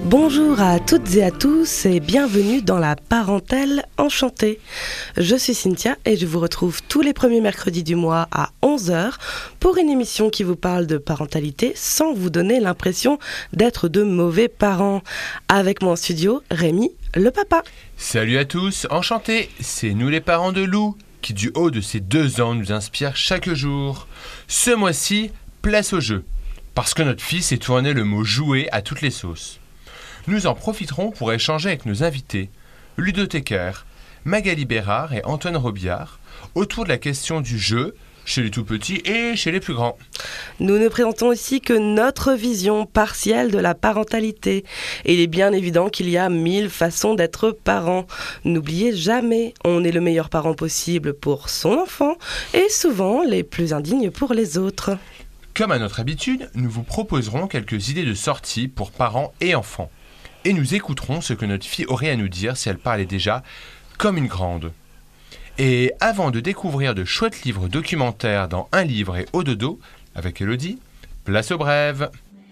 Bonjour à toutes et à tous et bienvenue dans la Parentèle Enchantée. Je suis Cynthia et je vous retrouve tous les premiers mercredis du mois à 11h pour une émission qui vous parle de parentalité sans vous donner l'impression d'être de mauvais parents. Avec moi en studio, Rémi, le papa. Salut à tous, enchanté, c'est nous les parents de Lou qui du haut de ses 2 ans nous inspirent chaque jour. Ce mois-ci, place au jeu, parce que notre fils est tourné le mot jouet à toutes les sauces. Nous en profiterons pour échanger avec nos invités, ludothécaires, Magali Bérard et Antoine Robillard, autour de la question du jeu, chez les tout-petits et chez les plus grands. Nous ne présentons aussi que notre vision partielle de la parentalité. Et il est bien évident qu'il y a 1000 façons d'être parent. N'oubliez jamais, on est le meilleur parent possible pour son enfant et souvent les plus indignes pour les autres. Comme à notre habitude, nous vous proposerons quelques idées de sortie pour parents et enfants. Et nous écouterons ce que notre fille aurait à nous dire si elle parlait déjà comme une grande. Et avant de découvrir de chouettes livres documentaires dans Un livre et Au dodo, avec Elodie, place aux brèves.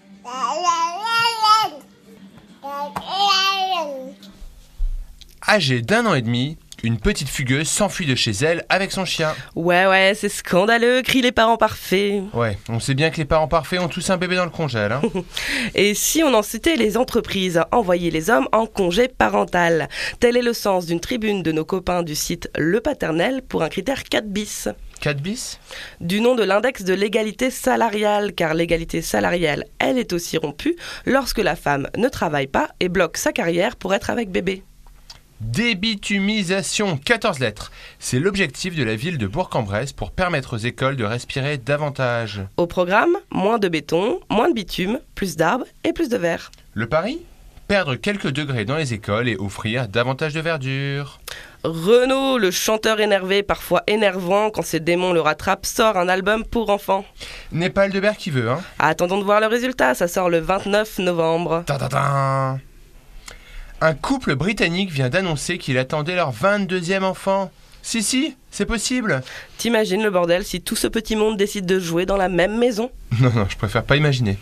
Âgée d'1 an et demi, une petite fugueuse s'enfuit de chez elle avec son chien. Ouais, c'est scandaleux, crient les parents parfaits. Ouais, on sait bien que les parents parfaits ont tous un bébé dans le congèle. Hein. Et si on en citait les entreprises, envoyer les hommes en congé parental. Tel est le sens d'une tribune de nos copains du site Le Paternel pour un critère 4 bis. 4 bis ? Du nom de l'index de l'égalité salariale, car l'égalité salariale, elle est aussi rompue lorsque la femme ne travaille pas et bloque sa carrière pour être avec bébé. Débitumisation, 14 lettres. C'est l'objectif de la ville de Bourg-en-Bresse pour permettre aux écoles de respirer davantage. Au programme, moins de béton, moins de bitume, plus d'arbres et plus de verre. Le pari ? Perdre quelques degrés dans les écoles et offrir davantage de verdure. Renaud, le chanteur énervé, parfois énervant quand ses démons le rattrapent, sort un album pour enfants. N'est pas Aldebert qui veut, hein ? Attendons de voir le résultat, ça sort le 29 novembre. Ta-ta-ta. Un couple britannique vient d'annoncer qu'il attendait leur 22e enfant. Si, c'est possible. T'imagines le bordel si tout ce petit monde décide de jouer dans la même maison ? Non, je préfère pas imaginer.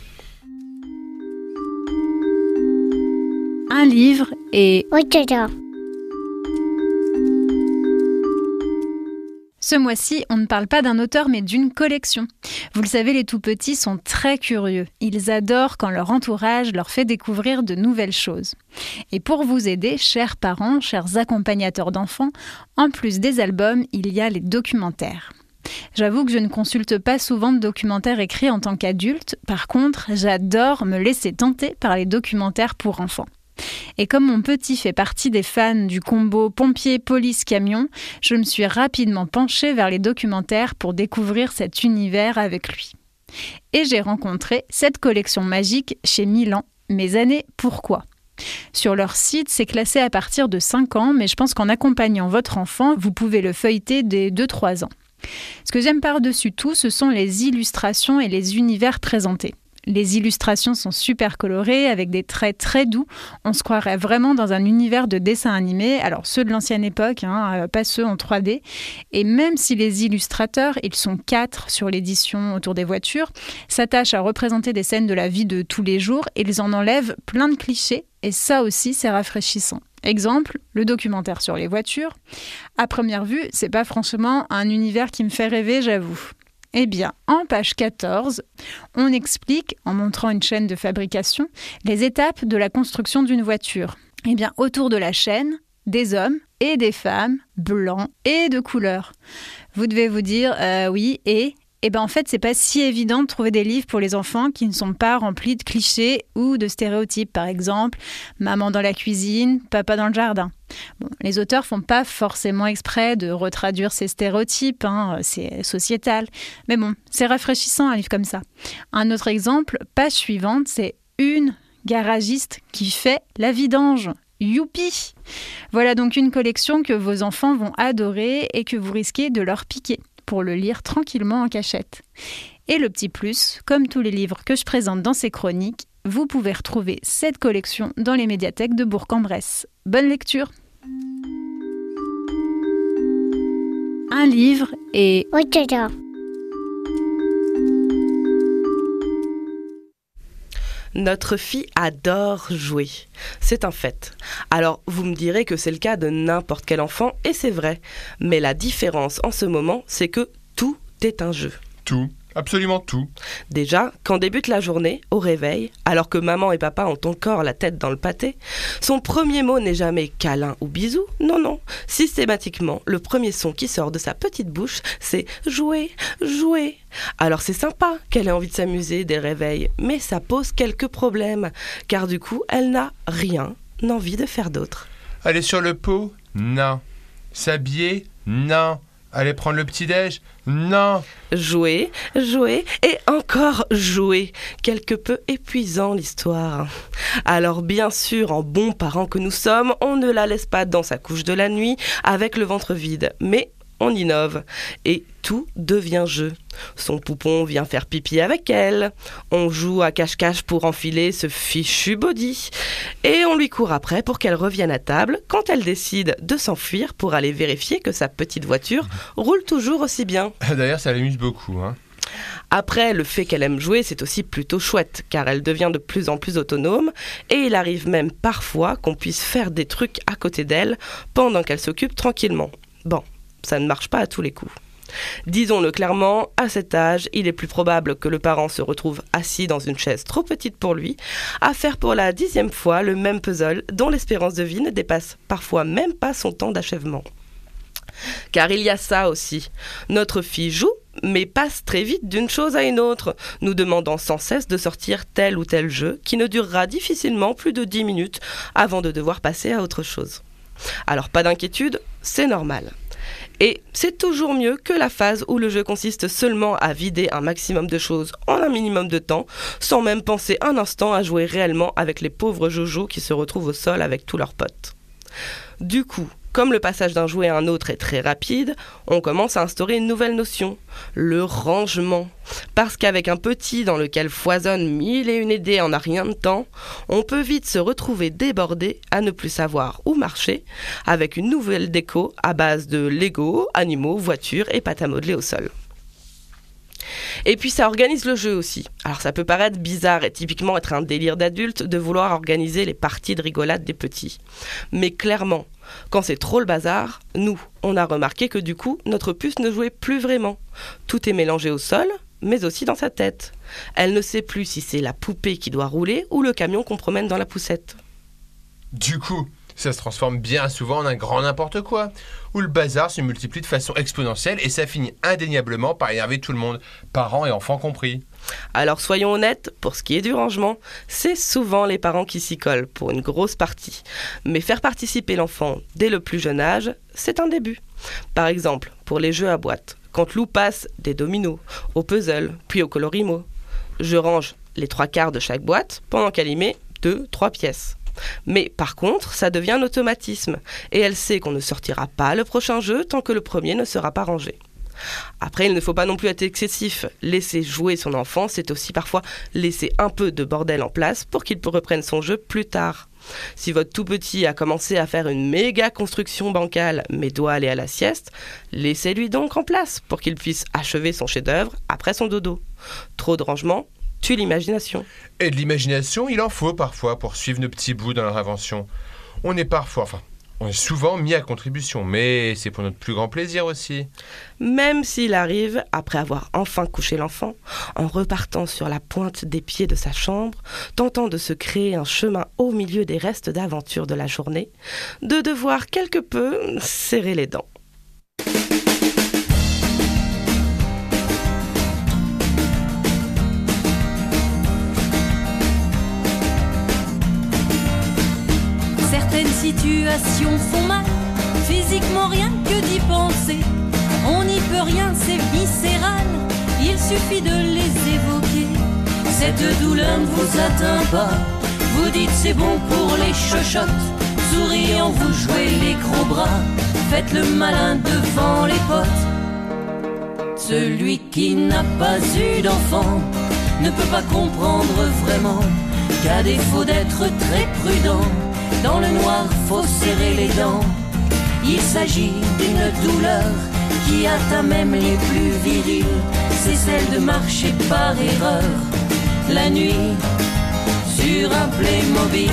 Un livre et... Ce mois-ci, on ne parle pas d'un auteur mais d'une collection. Vous le savez, les tout-petits sont très curieux. Ils adorent quand leur entourage leur fait découvrir de nouvelles choses. Et pour vous aider, chers parents, chers accompagnateurs d'enfants, en plus des albums, il y a les documentaires. J'avoue que je ne consulte pas souvent de documentaires écrits en tant qu'adulte. Par contre, j'adore me laisser tenter par les documentaires pour enfants. Et comme mon petit fait partie des fans du combo pompier-police-camion, je me suis rapidement penchée vers les documentaires pour découvrir cet univers avec lui. Et j'ai rencontré cette collection magique chez Milan, Mes années pourquoi. Sur leur site, c'est classé à partir de 5 ans, mais je pense qu'en accompagnant votre enfant, vous pouvez le feuilleter dès 2-3 ans. Ce que j'aime par-dessus tout, ce sont les illustrations et les univers présentés. Les illustrations sont super colorées, avec des traits très doux. On se croirait vraiment dans un univers de dessins animés, alors ceux de l'ancienne époque, pas ceux en 3D. Et même si les illustrateurs, ils sont 4 sur l'édition autour des voitures, s'attachent à représenter des scènes de la vie de tous les jours, ils en enlèvent plein de clichés, et ça aussi, c'est rafraîchissant. Exemple, le documentaire sur les voitures. À première vue, c'est pas franchement un univers qui me fait rêver, j'avoue. Eh bien, en page 14, on explique, en montrant une chaîne de fabrication, les étapes de la construction d'une voiture. Eh bien, autour de la chaîne, des hommes et des femmes, blancs et de couleur. Vous devez vous dire, oui, et... Eh bien, en fait, c'est pas si évident de trouver des livres pour les enfants qui ne sont pas remplis de clichés ou de stéréotypes. Par exemple, maman dans la cuisine, papa dans le jardin. Bon, les auteurs font pas forcément exprès de retraduire ces stéréotypes, c'est sociétal. Mais bon, c'est rafraîchissant un livre comme ça. Un autre exemple, page suivante, c'est une garagiste qui fait la vidange. Youpi! Voilà donc une collection que vos enfants vont adorer et que vous risquez de leur piquer pour le lire tranquillement en cachette. Et le petit plus, comme tous les livres que je présente dans ces chroniques, vous pouvez retrouver cette collection dans les médiathèques de Bourg-en-Bresse. Bonne lecture! Un livre et... Notre fille adore jouer. C'est un fait. Alors, vous me direz que c'est le cas de n'importe quel enfant, et c'est vrai. Mais la différence en ce moment, c'est que tout est un jeu. Tout, absolument tout. Déjà, quand débute la journée, au réveil, alors que maman et papa ont encore la tête dans le pâté, son premier mot n'est jamais câlin ou bisou, non. Systématiquement, le premier son qui sort de sa petite bouche, c'est « jouer, jouer ». Alors c'est sympa qu'elle ait envie de s'amuser dès le réveil, mais ça pose quelques problèmes, car du coup, elle n'a rien envie de faire d'autre. Aller sur le pot? Non. S'habiller? Non. Aller prendre le petit-déj? Non. Jouer, jouer et encore jouer. Quelque peu épuisant l'histoire. Alors bien sûr, en bons parents que nous sommes, on ne la laisse pas dans sa couche de la nuit avec le ventre vide. Mais on innove et tout devient jeu. Son poupon vient faire pipi avec elle. On joue à cache-cache pour enfiler ce fichu body. Et on lui court après pour qu'elle revienne à table quand elle décide de s'enfuir pour aller vérifier que sa petite voiture roule toujours aussi bien. D'ailleurs, ça l'amuse beaucoup, hein. Après, le fait qu'elle aime jouer, c'est aussi plutôt chouette, car elle devient de plus en plus autonome, et il arrive même parfois qu'on puisse faire des trucs à côté d'elle pendant qu'elle s'occupe tranquillement. Bon, ça ne marche pas à tous les coups. Disons-le clairement, à cet âge, il est plus probable que le parent se retrouve assis dans une chaise trop petite pour lui, à faire pour la 10e fois le même puzzle dont l'espérance de vie ne dépasse parfois même pas son temps d'achèvement. Car il y a ça aussi. Notre fille joue, mais passe très vite d'une chose à une autre, nous demandant sans cesse de sortir tel ou tel jeu qui ne durera difficilement plus de 10 minutes avant de devoir passer à autre chose. Alors pas d'inquiétude, c'est normal. Et c'est toujours mieux que la phase où le jeu consiste seulement à vider un maximum de choses en un minimum de temps, sans même penser un instant à jouer réellement avec les pauvres Jojo qui se retrouvent au sol avec tous leurs potes. Du coup, comme le passage d'un jouet à un autre est très rapide, on commence à instaurer une nouvelle notion, le rangement. Parce qu'avec un petit dans lequel foisonnent 1001 idées en un rien de temps, on peut vite se retrouver débordé à ne plus savoir où marcher, avec une nouvelle déco à base de Lego, animaux, voitures et pâte à modeler au sol. Et puis ça organise le jeu aussi. Alors ça peut paraître bizarre et typiquement être un délire d'adulte de vouloir organiser les parties de rigolade des petits. Mais clairement, quand c'est trop le bazar, nous, on a remarqué que du coup, notre puce ne jouait plus vraiment. Tout est mélangé au sol, mais aussi dans sa tête. Elle ne sait plus si c'est la poupée qui doit rouler ou le camion qu'on promène dans la poussette. Du coup, ça se transforme bien souvent en un grand n'importe quoi, où le bazar se multiplie de façon exponentielle et ça finit indéniablement par énerver tout le monde, parents et enfants compris. Alors soyons honnêtes, pour ce qui est du rangement, c'est souvent les parents qui s'y collent pour une grosse partie. Mais faire participer l'enfant dès le plus jeune âge, c'est un début. Par exemple, pour les jeux à boîte, quand Lou passe des dominos, au puzzle, puis au colorimo. Je range les 3/4 de chaque boîte pendant qu'elle y met 2-3 pièces. Mais par contre, ça devient un automatisme et elle sait qu'on ne sortira pas le prochain jeu tant que le premier ne sera pas rangé. Après, il ne faut pas non plus être excessif. Laisser jouer son enfant, c'est aussi parfois laisser un peu de bordel en place pour qu'il reprenne son jeu plus tard. Si votre tout petit a commencé à faire une méga construction bancale mais doit aller à la sieste, laissez-lui donc en place pour qu'il puisse achever son chef-d'œuvre après son dodo. Trop de rangement tue l'imagination. Et de l'imagination, il en faut parfois pour suivre nos petits bouts dans leur invention. On est souvent mis à contribution, mais c'est pour notre plus grand plaisir aussi. Même s'il arrive, après avoir enfin couché l'enfant, en repartant sur la pointe des pieds de sa chambre, tentant de se créer un chemin au milieu des restes d'aventure de la journée, de devoir quelque peu serrer les dents. Certaines situations font mal, physiquement rien que d'y penser. On n'y peut rien, c'est viscéral, il suffit de les évoquer. Cette douleur ne vous atteint pas, vous dites c'est bon pour les chochottes. Souriant, vous jouez les gros bras, faites le malin devant les potes. Celui qui n'a pas eu d'enfant ne peut pas comprendre vraiment qu'à défaut d'être très prudent, dans le noir, faut serrer les dents. Il s'agit d'une douleur qui atteint même les plus virils. C'est celle de marcher par erreur la nuit sur un Playmobil.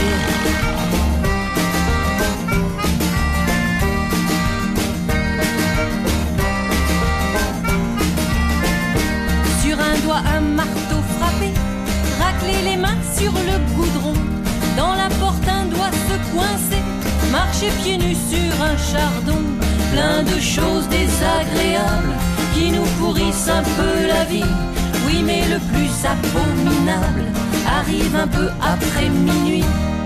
Sur un doigt un marteau frappé, racler les mains sur le goudron. Dans la porte un doigt se coincer, marcher pieds nus sur un chardon. Plein de choses désagréables qui nous pourrissent un peu la vie. Oui, mais le plus abominable arrive un peu après minuit.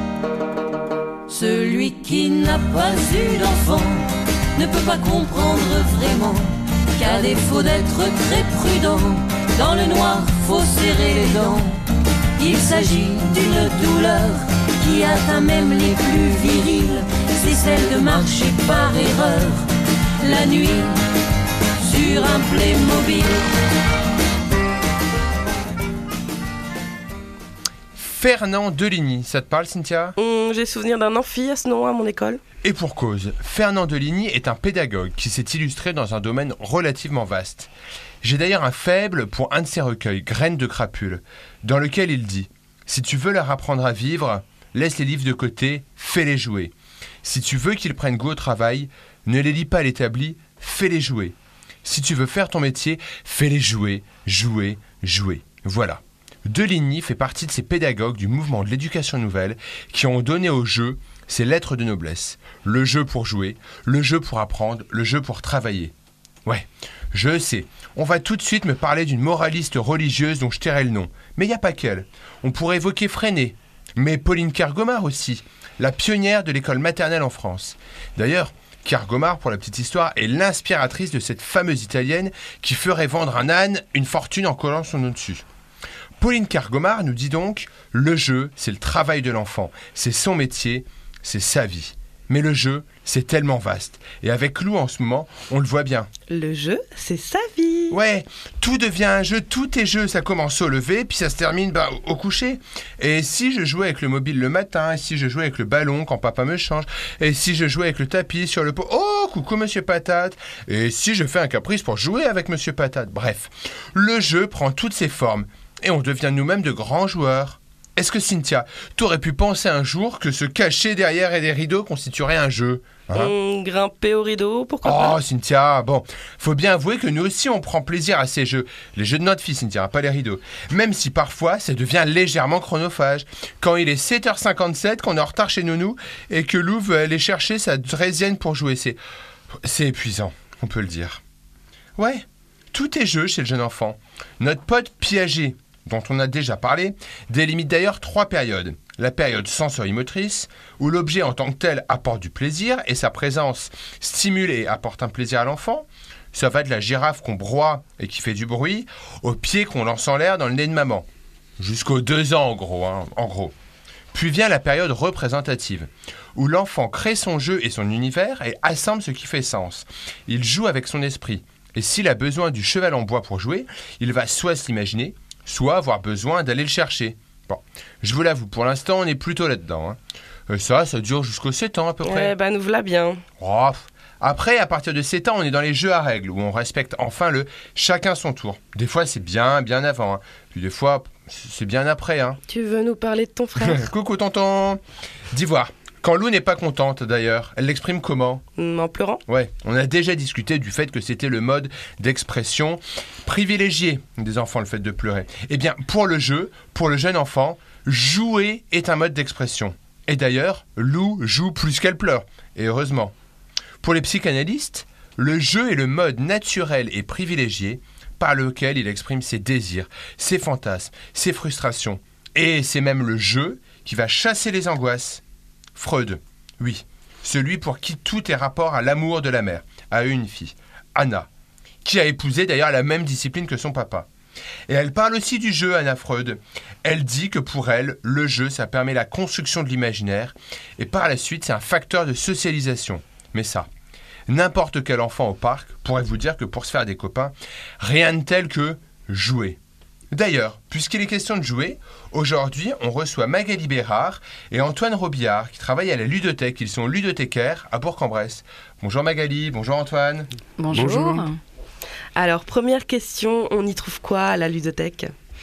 Celui qui n'a pas eu d'enfant ne peut pas comprendre vraiment qu'à défaut d'être très prudent, dans le noir faut serrer les dents. Il s'agit d'une douleur qui atteint même les plus virils, c'est celle de marcher par erreur la nuit sur un Playmobil. Fernand Deligny, ça te parle, Cynthia ? J'ai souvenir d'un amphi à ce nom à mon école. Et pour cause, Fernand Deligny est un pédagogue qui s'est illustré dans un domaine relativement vaste. J'ai d'ailleurs un faible pour un de ses recueils, Graines de crapules, dans lequel il dit « Si tu veux leur apprendre à vivre, laisse les livres de côté, fais-les jouer. Si tu veux qu'ils prennent goût au travail, ne les lis pas à l'établi, fais-les jouer. Si tu veux faire ton métier, fais-les jouer, jouer, jouer. » Voilà. Deligny fait partie de ces pédagogues du mouvement de l'éducation nouvelle qui ont donné au jeu ses lettres de noblesse. Le jeu pour jouer, le jeu pour apprendre, le jeu pour travailler. Ouais, je sais, on va tout de suite me parler d'une moraliste religieuse dont je tairai le nom. Mais il n'y a pas qu'elle. On pourrait évoquer Freinet, mais Pauline Kergomar aussi, la pionnière de l'école maternelle en France. D'ailleurs, Kergomar, pour la petite histoire, est l'inspiratrice de cette fameuse italienne qui ferait vendre un âne une fortune en collant son nom dessus. Pauline Kergomar nous dit donc « Le jeu, c'est le travail de l'enfant, c'est son métier, c'est sa vie. » Mais le jeu, c'est tellement vaste. Et avec Lou, en ce moment, on le voit bien. Le jeu, c'est sa vie. Ouais, tout devient un jeu, tout est jeu. Ça commence au lever, puis ça se termine au coucher. Et si je jouais avec le mobile le matin, et si je jouais avec le ballon quand papa me change, et si je jouais avec le tapis sur le pot, oh, coucou Monsieur Patate, et si je fais un caprice pour jouer avec Monsieur Patate. Bref, le jeu prend toutes ses formes. Et on devient nous-mêmes de grands joueurs. Est-ce que Cynthia, t'aurais pu penser un jour que se cacher derrière des rideaux constituerait un jeu, hein? Grimper au rideau, pourquoi pas? Oh Cynthia, bon, faut bien avouer que nous aussi on prend plaisir à ces jeux. Les jeux de notre fille, Cynthia, pas les rideaux. Même si parfois ça devient légèrement chronophage. Quand il est 7h57, qu'on est en retard chez Nounou et que Lou veut aller chercher sa draisienne pour jouer, c'est épuisant, on peut le dire. Ouais, tout est jeu chez le jeune enfant. Notre pote Piaget, dont on a déjà parlé, délimite d'ailleurs 3 périodes. La période sensorimotrice, où l'objet en tant que tel apporte du plaisir et sa présence stimule et apporte un plaisir à l'enfant. Ça va de la girafe qu'on broie et qui fait du bruit, au pied qu'on lance en l'air dans le nez de maman. Jusqu'aux 2 ans en gros. Puis vient la période représentative, où l'enfant crée son jeu et son univers et assemble ce qui fait sens. Il joue avec son esprit. Et s'il a besoin du cheval en bois pour jouer, il va soit s'imaginer, soit avoir besoin d'aller le chercher. Bon, je vous l'avoue, pour l'instant, on est plutôt là-dedans. Ça dure jusqu'aux 7 ans à peu près. Nous voilà bien. Oh, après, à partir de 7 ans, on est dans les jeux à règles, où on respecte enfin le chacun son tour. Des fois, c'est bien avant. Puis des fois, c'est bien après. Tu veux nous parler de ton frère? Coucou tonton. D'ivoire. Quand Lou n'est pas contente, d'ailleurs, elle l'exprime comment? En pleurant? Ouais, on a déjà discuté du fait que c'était le mode d'expression privilégié des enfants, le fait de pleurer. Eh bien, pour le jeu, pour le jeune enfant, jouer est un mode d'expression. Et d'ailleurs, Lou joue plus qu'elle pleure, et heureusement. Pour les psychanalystes, le jeu est le mode naturel et privilégié par lequel il exprime ses désirs, ses fantasmes, ses frustrations. Et c'est même le jeu qui va chasser les angoisses. Freud, oui, celui pour qui tout est rapport à l'amour de la mère, a eu une fille, Anna, qui a épousé d'ailleurs la même discipline que son papa. Et elle parle aussi du jeu, Anna Freud. Elle dit que pour elle, le jeu, ça permet la construction de l'imaginaire, et par la suite, c'est un facteur de socialisation. Mais ça, n'importe quel enfant au parc pourrait vous dire que pour se faire des copains, rien de tel que jouer. D'ailleurs, puisqu'il est question de jouer, aujourd'hui, on reçoit Magali Bérard et Antoine Robillard qui travaillent à la ludothèque. Ils sont ludothécaires à Bourg-en-Bresse. Bonjour Magali, bonjour Antoine. Bonjour. Alors, première question, on y trouve quoi à la ludothèque?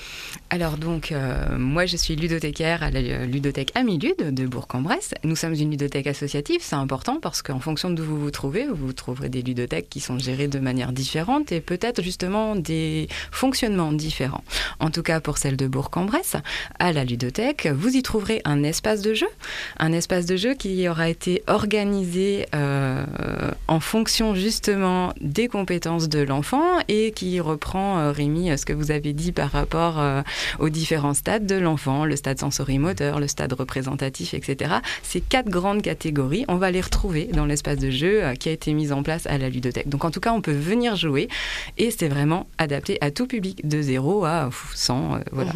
Alors donc, moi je suis ludothécaire à la ludothèque Amilude de Bourg-en-Bresse. Nous sommes une ludothèque associative, c'est important parce qu'en fonction d'où vous vous trouverez des ludothèques qui sont gérées de manière différente et peut-être justement des fonctionnements différents. En tout cas pour celle de Bourg-en-Bresse, à la ludothèque, vous y trouverez un espace de jeu qui aura été organisé en fonction justement des compétences de l'enfant et qui reprend, Rémi, ce que vous avez dit par rapport aux différents stades de l'enfant, le stade sensorimoteur, le stade représentatif, etc. Ces 4 grandes catégories, on va les retrouver dans l'espace de jeu qui a été mis en place à la ludothèque. Donc en tout cas, on peut venir jouer et c'est vraiment adapté à tout public, de 0 à 100, voilà.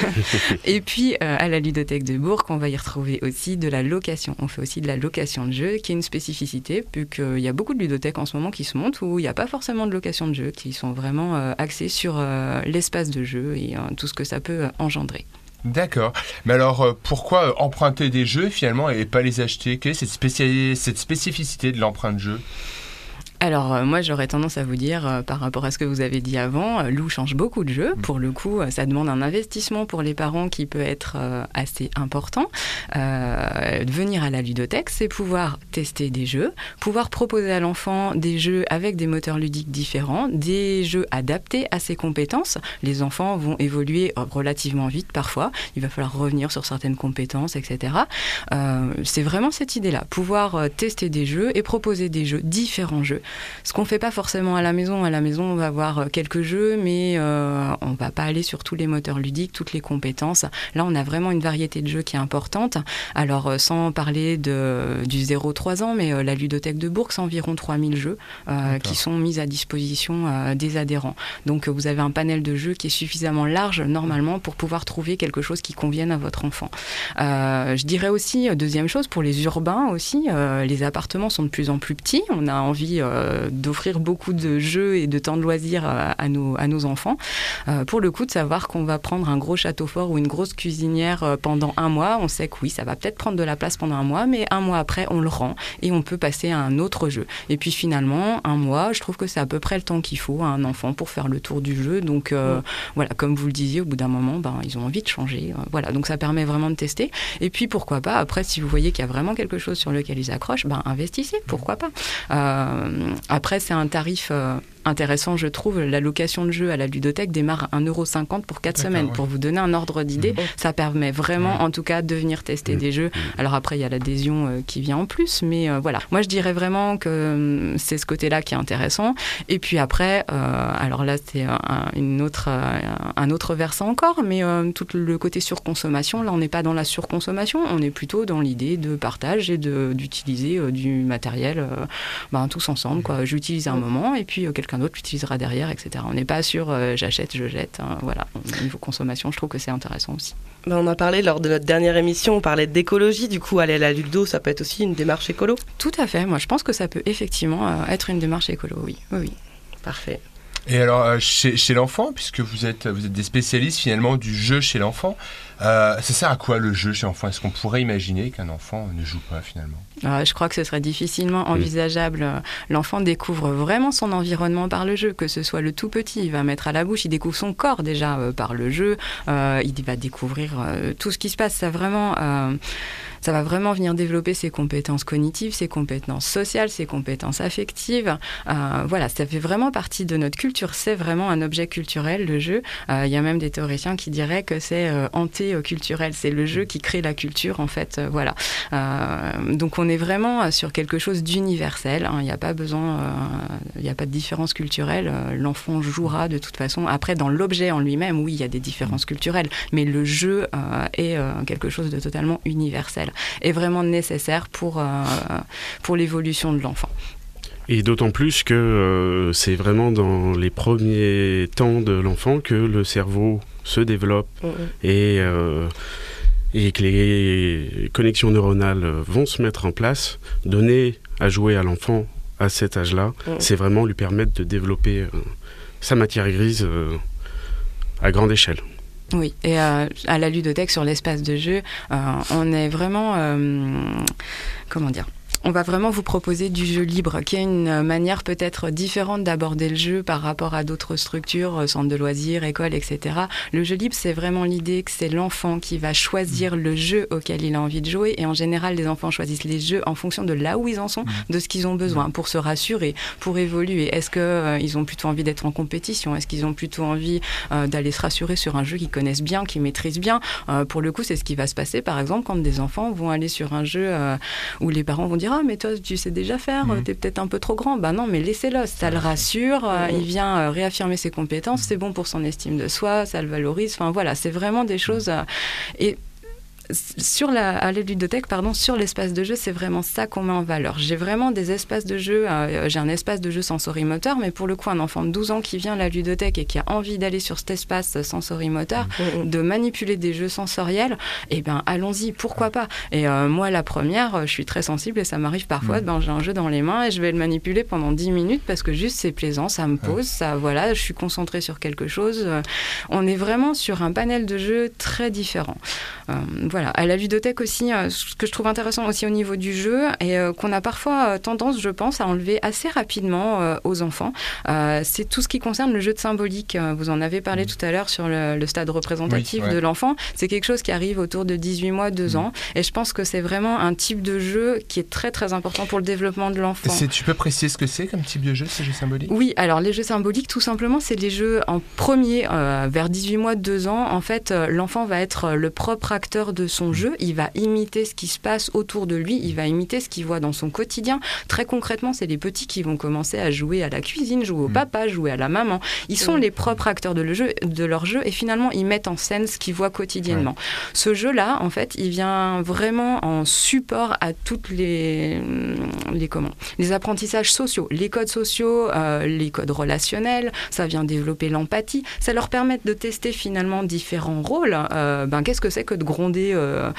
Et puis à la ludothèque de Bourg, on va y retrouver aussi de la location. On fait aussi de la location de jeux, qui est une spécificité, vu qu'il y a beaucoup de ludothèques en ce moment qui se montent où il n'y a pas forcément de location de jeux, qui sont vraiment axés sur l'espace de jeu et tout ce que ça peut engendrer. D'accord. Mais alors, pourquoi emprunter des jeux finalement et pas les acheter ? Quelle est cette spécificité de l'emprunt de jeux ? Alors, moi, j'aurais tendance à vous dire, par rapport à ce que vous avez dit avant, Lou change beaucoup de jeux. Pour le coup, ça demande un investissement pour les parents qui peut être assez important. Venir à la ludothèque, c'est pouvoir tester des jeux, pouvoir proposer à l'enfant des jeux avec des moteurs ludiques différents, des jeux adaptés à ses compétences. Les enfants vont évoluer relativement vite parfois. Il va falloir revenir sur certaines compétences, etc. C'est vraiment cette idée-là, pouvoir tester des jeux et proposer des jeux, différents jeux. Ce qu'on ne fait pas forcément à la maison. À la maison, on va avoir quelques jeux, mais on ne va pas aller sur tous les moteurs ludiques, toutes les compétences. Là, on a vraiment une variété de jeux qui est importante. Alors, sans parler du 0-3 ans, mais la ludothèque de Bourg, c'est environ 3000 jeux qui sont mis à disposition des adhérents. Donc, vous avez un panel de jeux qui est suffisamment large, normalement, pour pouvoir trouver quelque chose qui convienne à votre enfant. Je dirais aussi, deuxième chose, pour les urbains aussi, les appartements sont de plus en plus petits. On a envie d'offrir beaucoup de jeux et de temps de loisirs à nos enfants. Pour le coup, de savoir qu'on va prendre un gros château fort ou une grosse cuisinière pendant un mois, on sait que oui, ça va peut-être prendre de la place pendant un mois, mais un mois après, on le rend et on peut passer à un autre jeu. Et puis finalement, un mois, je trouve que c'est à peu près le temps qu'il faut à un enfant pour faire le tour du jeu. Donc voilà, comme vous le disiez, au bout d'un moment, ils ont envie de changer. Voilà, donc ça permet vraiment de tester. Et puis pourquoi pas, après, si vous voyez qu'il y a vraiment quelque chose sur lequel ils accrochent, investissez, pourquoi pas. Après, c'est un tarif intéressant, je trouve. La location de jeux à la ludothèque démarre à 1,50€ pour 4 semaines. Oui. Pour vous donner un ordre d'idée, ça permet vraiment, en tout cas, de venir tester des jeux. Alors après, il y a l'adhésion qui vient en plus, mais voilà. Moi, je dirais vraiment que c'est ce côté-là qui est intéressant. Et puis après, alors là, c'est un autre versant encore, mais tout le côté surconsommation, là, on n'est pas dans la surconsommation, on est plutôt dans l'idée de partage et d'utiliser du matériel tous ensemble, quoi. J'utilise un moment et puis quelqu'un d'autre l'utilisera derrière, etc. On n'est pas sur j'achète, je jette. Voilà. Au niveau consommation, je trouve que c'est intéressant aussi. On a parlé lors de notre dernière émission, on parlait d'écologie. Du coup, aller à la ludo, ça peut être aussi une démarche écolo ? Tout à fait. Moi, je pense que ça peut effectivement être une démarche écolo, oui. Parfait. Et alors, chez l'enfant, puisque vous êtes des spécialistes finalement du jeu chez l'enfant, ça sert à quoi le jeu chez l'enfant ? Est-ce qu'on pourrait imaginer qu'un enfant ne joue pas finalement ? Je crois que ce serait difficilement envisageable. L'enfant découvre vraiment son environnement par le jeu, que ce soit le tout petit, il va mettre à la bouche, il découvre son corps déjà par le jeu, il va découvrir tout ce qui se passe. Ça va vraiment venir développer ses compétences cognitives, ses compétences sociales, ses compétences affectives. Voilà, ça fait vraiment partie de notre culture. C'est vraiment un objet culturel, le jeu. Il y a même des théoriciens qui diraient que c'est anté-culturel. C'est le jeu qui crée la culture, en fait. Voilà. Donc, on est vraiment sur quelque chose d'universel. Il n'y a pas besoin, il n'y a pas de différence culturelle. L'enfant jouera de toute façon. Après, dans l'objet en lui-même, oui, il y a des différences culturelles. Mais le jeu est quelque chose de totalement universel. Est vraiment nécessaire pour l'évolution de l'enfant. Et d'autant plus que c'est vraiment dans les premiers temps de l'enfant que le cerveau se développe et que les connexions neuronales vont se mettre en place. Donner à jouer à l'enfant à cet âge-là, c'est vraiment lui permettre de développer sa matière grise à grande échelle. Oui, et à la ludothèque, sur l'espace de jeu, on est vraiment... comment dire ? on va vraiment vous proposer du jeu libre, qui est une manière peut-être différente d'aborder le jeu par rapport à d'autres structures, centres de loisirs, écoles, etc. Le jeu libre, c'est vraiment l'idée que c'est l'enfant qui va choisir le jeu auquel il a envie de jouer. Et en général, les enfants choisissent les jeux en fonction de là où ils en sont, de ce qu'ils ont besoin pour se rassurer, pour évoluer. Est-ce qu'ils ont plutôt envie d'être en compétition? Est-ce qu'ils ont plutôt envie d'aller se rassurer sur un jeu qu'ils connaissent bien, qu'ils maîtrisent bien? Pour le coup, c'est ce qui va se passer, par exemple, quand des enfants vont aller sur un jeu où les parents vont dire « Ah, mais toi, tu sais déjà faire, t'es peut-être un peu trop grand. » Ben non, mais laissez-le, ça le rassure, il vient réaffirmer ses compétences, c'est bon pour son estime de soi, ça le valorise. Enfin voilà, c'est vraiment des choses... Et à la ludothèque, sur l'espace de jeu, c'est vraiment ça qu'on met en valeur. J'ai vraiment des espaces de jeu, j'ai un espace de jeu sensorimoteur, mais pour le coup, un enfant de 12 ans qui vient à la ludothèque et qui a envie d'aller sur cet espace sensorimoteur, de manipuler des jeux sensoriels, eh ben allons-y, pourquoi pas. Et moi, la première, je suis très sensible et ça m'arrive parfois, j'ai un jeu dans les mains et je vais le manipuler pendant 10 minutes parce que juste c'est plaisant, ça me pose, je suis concentrée sur quelque chose. On est vraiment sur un panel de jeux très différent. Voilà. À la ludothèque aussi, ce que je trouve intéressant aussi au niveau du jeu et qu'on a parfois tendance, je pense, à enlever assez rapidement aux enfants, c'est tout ce qui concerne le jeu de symbolique. Vous en avez parlé tout à l'heure sur le stade représentatif de l'enfant. C'est quelque chose qui arrive autour de 18 mois, 2 ans. Et je pense que c'est vraiment un type de jeu qui est très très important pour le développement de l'enfant. Tu peux préciser ce que c'est comme type de jeu, ces jeux symboliques? Oui, alors les jeux symboliques, tout simplement, c'est les jeux en premier, vers 18 mois, 2 ans. En fait, l'enfant va être le propre acteur de son jeu, il va imiter ce qui se passe autour de lui, il va imiter ce qu'il voit dans son quotidien. Très concrètement, c'est les petits qui vont commencer à jouer à la cuisine, jouer au papa, jouer à la maman. Ils sont les propres acteurs de leur jeu et finalement, ils mettent en scène ce qu'ils voient quotidiennement. Ce jeu-là, en fait, il vient vraiment en support à toutes les apprentissages sociaux, les codes sociaux, les codes relationnels, ça vient développer l'empathie, ça leur permet de tester finalement différents rôles. Qu'est-ce que c'est que de gronder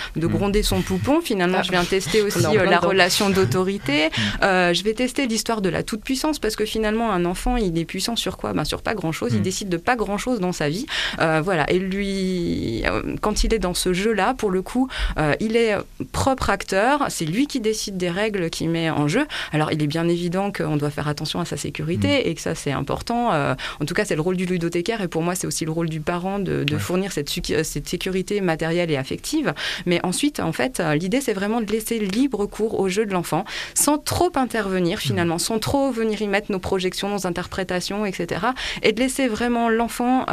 son poupon? Finalement, je viens tester aussi la relation d'autorité. Je vais tester l'histoire de la toute-puissance parce que finalement, un enfant, il est puissant sur quoi? Sur pas grand-chose. Il décide de pas grand-chose dans sa vie. Et lui, quand il est dans ce jeu-là, pour le coup, il est propre acteur. C'est lui qui décide des règles qu'il met en jeu. Alors, il est bien évident qu'on doit faire attention à sa sécurité et que ça, c'est important. En tout cas, c'est le rôle du ludothécaire et pour moi, c'est aussi le rôle du parent de fournir cette sécurité matérielle et affective. Mais ensuite, en fait, l'idée, c'est vraiment de laisser libre cours au jeu de l'enfant, sans trop intervenir finalement, sans trop venir y mettre nos projections, nos interprétations, etc. Et de laisser vraiment l'enfant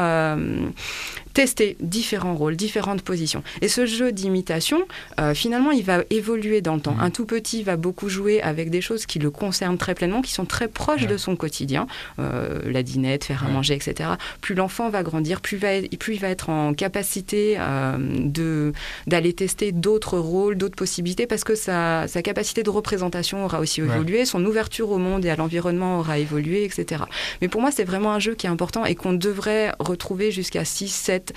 tester différents rôles, différentes positions. Et ce jeu d'imitation, finalement, il va évoluer dans le temps. Un tout petit va beaucoup jouer avec des choses qui le concernent très pleinement, qui sont très proches de son quotidien, la dinette, faire à manger, etc. Plus l'enfant va grandir, plus il va être en capacité d'aller tester d'autres rôles, d'autres possibilités, parce que sa capacité de représentation aura aussi évolué, son ouverture au monde et à l'environnement aura évolué, etc. Mais pour moi, c'est vraiment un jeu qui est important et qu'on devrait retrouver jusqu'à 6,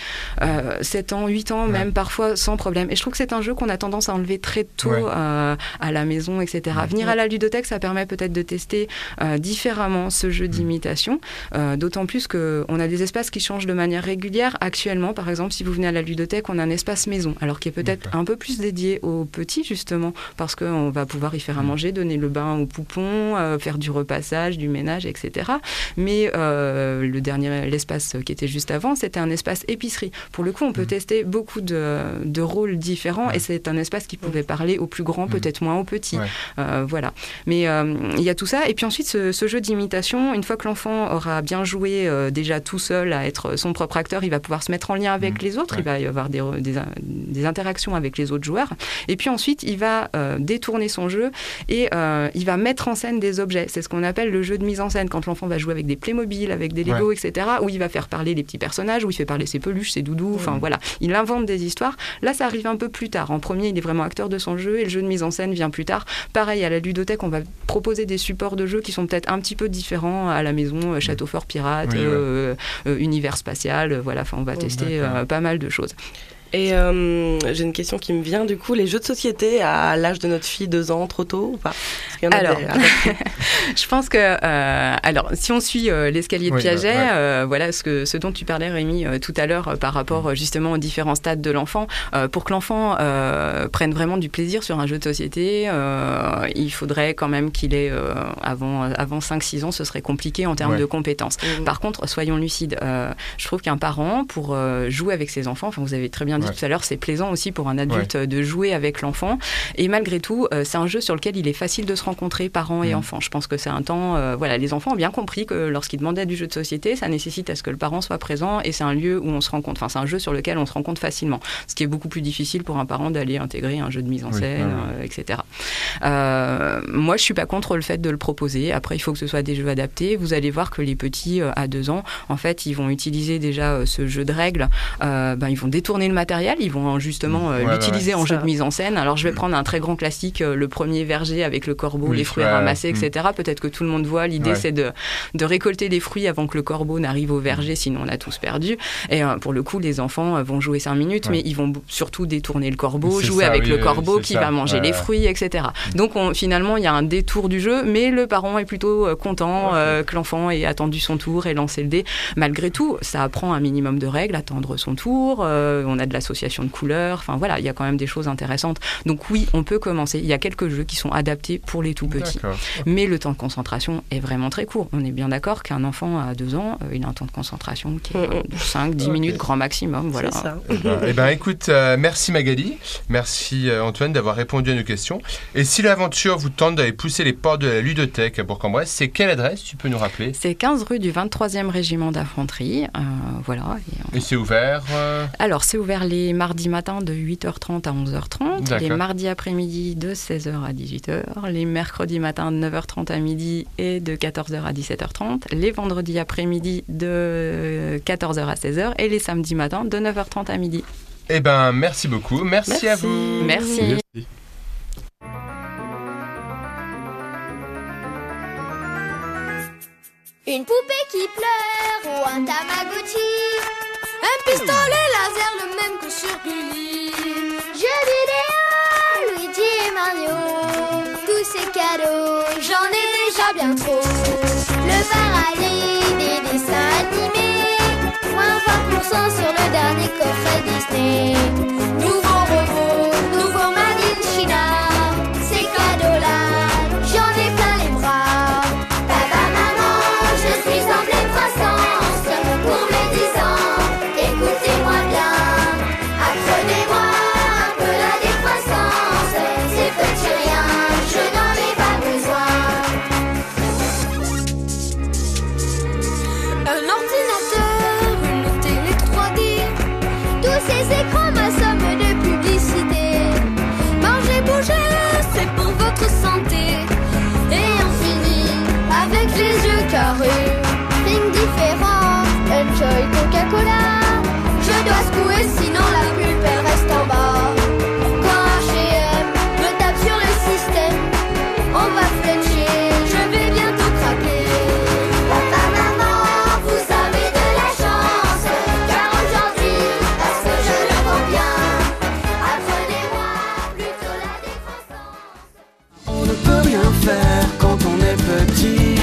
7 ans, 8 ans, même parfois sans problème. Et je trouve que c'est un jeu qu'on a tendance à enlever très tôt à la maison, etc. Venir à la ludothèque, ça permet peut-être de tester différemment ce jeu d'imitation, d'autant plus qu'on a des espaces qui changent de manière régulière. Actuellement, par exemple, si vous venez à la ludothèque, on a un espace maison, alors qui est peut-être un peu plus dédié aux petits, justement, parce qu'on va pouvoir y faire à manger, donner le bain aux poupons, faire du repassage, du ménage, etc. Mais l'espace qui était juste avant, c'était un espace épicerie. Pour le coup, on peut tester beaucoup de rôles différents et c'est un espace qui pouvait parler aux plus grands, peut-être moins aux petits. Voilà. Mais il y a tout ça. Et puis ensuite, ce jeu d'imitation, une fois que l'enfant aura bien joué déjà tout seul à être son propre acteur, il va pouvoir se mettre en lien avec les autres, il va y avoir des interactions avec les autres joueurs. Et puis ensuite, il va détourner son jeu et il va mettre en scène des objets. C'est ce qu'on appelle le jeu de mise en scène, quand l'enfant va jouer avec des Playmobil, avec des Lego, etc., où il va faire parler les petits personnages, où il fait parler ses peluches, ses doudous, enfin voilà. Il invente des histoires. Là, ça arrive un peu plus tard. En premier, il est vraiment acteur de son jeu et le jeu de mise en scène vient plus tard. Pareil, à la ludothèque, on va proposer des supports de jeu qui sont peut-être un petit peu différents à la maison, château fort pirate, univers spatial, voilà. Enfin, on va tester pas mal de choses. Et j'ai une question qui me vient du coup, les jeux de société à l'âge de notre fille, 2 ans, trop tôt ou pas? Alors, je pense que alors si on suit l'escalier de Piaget, voilà ce dont tu parlais Rémi tout à l'heure par rapport justement aux différents stades de l'enfant, pour que l'enfant prenne vraiment du plaisir sur un jeu de société, il faudrait quand même qu'il ait avant 5-6 ans, ce serait compliqué en termes de compétences. Par contre, soyons lucides, je trouve qu'un parent pour jouer avec ses enfants, enfin vous avez très bien dit tout à l'heure, c'est plaisant aussi pour un adulte de jouer avec l'enfant, et malgré tout c'est un jeu sur lequel il est facile de se rencontrer parents et enfants. Je pense que c'est un temps, voilà, les enfants ont bien compris que lorsqu'ils demandaient du jeu de société, ça nécessite à ce que le parent soit présent, et c'est un lieu où on se rencontre, enfin c'est un jeu sur lequel on se rencontre facilement, ce qui est beaucoup plus difficile pour un parent d'aller intégrer un jeu de mise en scène, etc. Moi je suis pas contre le fait de le proposer, après il faut que ce soit des jeux adaptés. Vous allez voir que les petits à 2 ans, en fait ils vont utiliser déjà ce jeu de règles, ils vont détourner le matériel, ils vont justement l'utiliser en jeu de mise en scène. Alors je vais prendre un très grand classique, le premier verger avec le corbeau, les fruits à ramasser, etc. Peut-être que tout le monde voit, l'idée c'est de récolter les fruits avant que le corbeau n'arrive au verger, sinon on a tous perdu. Et pour le coup, les enfants vont jouer 5 minutes, mais ils vont surtout détourner le corbeau, jouer avec le corbeau qui va manger les fruits, etc. Donc finalement, il y a un détour du jeu, mais le parent est plutôt content que l'enfant ait attendu son tour et lancé le dé. Malgré tout, ça apprend un minimum de règles, attendre son tour, on a de l'association de couleurs, enfin voilà, il y a quand même des choses intéressantes. Donc oui, on peut commencer. Il y a quelques jeux qui sont adaptés pour les tout petits. Mais le temps de concentration est vraiment très court. On est bien d'accord qu'un enfant à 2 ans, il a un temps de concentration qui est de 5-10 minutes grand maximum. Voilà. C'est ça. Eh ben, écoute, merci Magali, merci Antoine d'avoir répondu à nos questions. Et si l'aventure vous tente d'aller pousser les portes de la ludothèque à Bourg-en-Bresse, c'est quelle adresse, tu peux nous rappeler? C'est 15 rue du 23e régiment d'infanterie. Voilà. Et c'est ouvert Alors, c'est ouvert les mardis matins de 8h30 à 11h30, les mardis après-midi de 16h à 18h, les mercredis matins de 9h30 à midi et de 14h à 17h30, les vendredis après-midi de 14h à 16h et les samedis matins de 9h30 à midi. Eh ben, merci beaucoup. Merci à vous. Merci. Une poupée qui pleure ou un Tamagotchi, un pistolet laser le même que sur Gulli, jeux vidéo, Luigi et Mario, tous ces cadeaux, j'en ai déjà bien trop. Le paradis des dessins animés, moins 20% sur le dernier coffret Disney. Nouveau robot, nouveau Made in China, ces cadeaux-là, j'en ai plein les bras. Papa, maman, je suis en pleine croissance, pour mes 10 ans, écoutez-moi bien, apprenez-moi un peu la décroissance, ces petits riens, je n'en ai pas besoin. Un ordinateur, une télé 3D, tous ces écrans m'assomment de publicité. Manger, bouger, c'est pour votre santé. Et on finit avec les yeux carrés. Think différent, enjoy Coca-Cola. Je dois secouer sinon la pulpe elle reste en bas. Quand H&M me tape sur le système, on va fletcher, je vais bientôt craquer. Papa, maman, vous avez de la chance, car aujourd'hui, parce que je le vends bien, apprenez-moi plutôt la décroissance. On ne peut rien faire quand on est petit.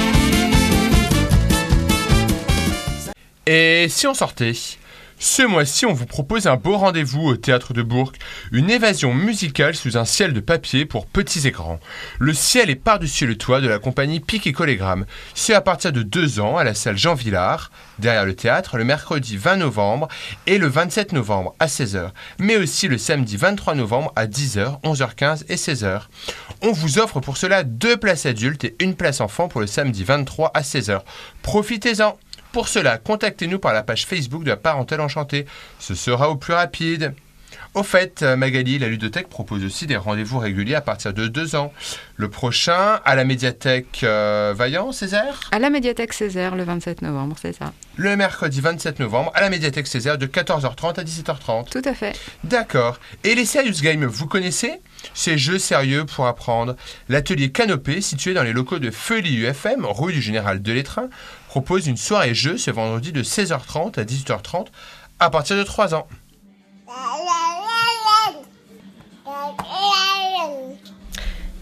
Et si on sortait? Ce mois-ci, on vous propose un beau rendez-vous au Théâtre de Bourg, une évasion musicale sous un ciel de papier pour petits écrans. Le ciel est par-dessus le toit de la compagnie Pic et Collégramme. C'est à partir de 2 ans à la salle Jean Villard, derrière le théâtre, le mercredi 20 novembre et le 27 novembre à 16h, mais aussi le samedi 23 novembre à 10h, 11h15 et 16h. On vous offre pour cela 2 places adultes et 1 place enfant pour le samedi 23 à 16h. Profitez-en! Pour cela, contactez-nous par la page Facebook de la Parentèle Enchantée. Ce sera au plus rapide. Au fait, Magali, la ludothèque propose aussi des rendez-vous réguliers à partir de 2 ans. Le prochain, à la médiathèque Vaillant, Césaire ? À la médiathèque Césaire, le 27 novembre, c'est ça. Le mercredi 27 novembre, à la médiathèque Césaire, de 14h30 à 17h30. Tout à fait. D'accord. Et les Serious Games, vous connaissez ? Ces jeux sérieux pour apprendre. L'atelier Canopé, situé dans les locaux de Feuilly UFM, rue du Général Delettrain, propose une soirée jeu ce vendredi de 16h30 à 18h30 à partir de 3 ans.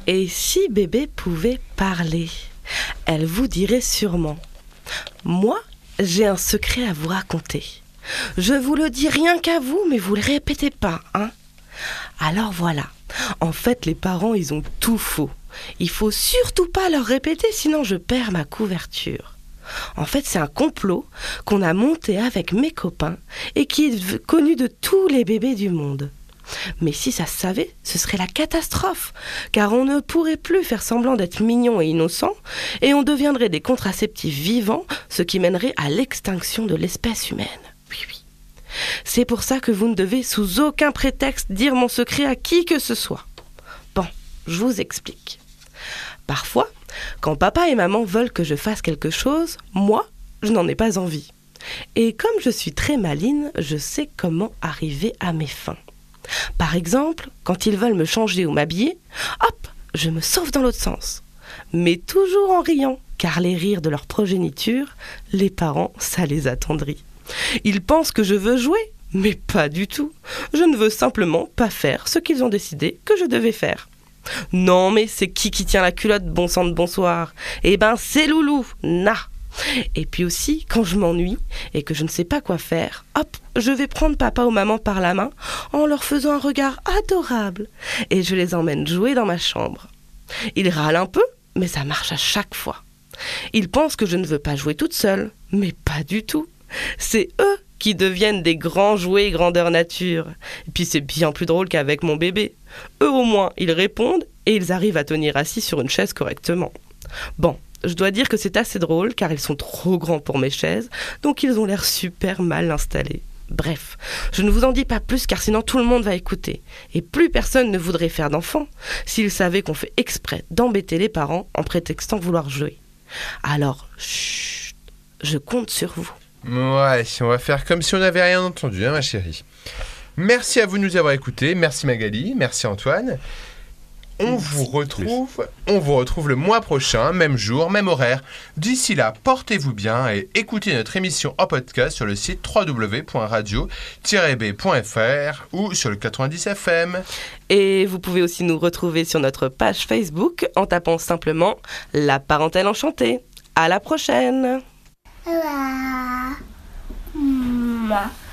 Et si bébé pouvait parler, elle vous dirait sûrement: moi, j'ai un secret à vous raconter. Je vous le dis rien qu'à vous, mais vous le répétez pas, hein? Alors voilà, en fait, les parents, ils ont tout faux. Il faut surtout pas leur répéter, sinon je perds ma couverture. En fait, c'est un complot qu'on a monté avec mes copains et qui est connu de tous les bébés du monde. Mais si ça se savait, ce serait la catastrophe, car on ne pourrait plus faire semblant d'être mignon et innocent, et on deviendrait des contraceptifs vivants, ce qui mènerait à l'extinction de l'espèce humaine. Oui. C'est pour ça que vous ne devez sous aucun prétexte dire mon secret à qui que ce soit. Bon, je vous explique. Parfois, quand papa et maman veulent que je fasse quelque chose, moi, je n'en ai pas envie. Et comme je suis très maline, je sais comment arriver à mes fins. Par exemple, quand ils veulent me changer ou m'habiller, hop, je me sauve dans l'autre sens. Mais toujours en riant, car les rires de leur progéniture, les parents, ça les attendrit. Ils pensent que je veux jouer, mais pas du tout. Je ne veux simplement pas faire ce qu'ils ont décidé que je devais faire. Non, mais c'est qui tient la culotte, bon sang de bonsoir? Eh ben, c'est Loulou, Et puis aussi, quand je m'ennuie et que je ne sais pas quoi faire, hop, je vais prendre papa ou maman par la main en leur faisant un regard adorable et je les emmène jouer dans ma chambre. Ils râlent un peu, mais ça marche à chaque fois. Ils pensent que je ne veux pas jouer toute seule, mais pas du tout. C'est eux qui deviennent des grands jouets grandeur nature. Et puis c'est bien plus drôle qu'avec mon bébé. Eux au moins, ils répondent et ils arrivent à tenir assis sur une chaise correctement. Bon, je dois dire que c'est assez drôle car ils sont trop grands pour mes chaises, donc ils ont l'air super mal installés. Bref, je ne vous en dis pas plus car sinon tout le monde va écouter. Et plus personne ne voudrait faire d'enfants s'ils savaient qu'on fait exprès d'embêter les parents en prétextant vouloir jouer. Alors, chut, je compte sur vous. Ouais, on va faire comme si on n'avait rien entendu, hein, ma chérie. Merci à vous de nous avoir écoutés. Merci Magali, merci Antoine. On vous retrouve le mois prochain, même jour, même horaire. D'ici là, portez-vous bien et écoutez notre émission en podcast sur le site www.radio-b.fr ou sur le 90 FM. Et vous pouvez aussi nous retrouver sur notre page Facebook en tapant simplement La Parentèle Enchantée. À la prochaine. Mouah.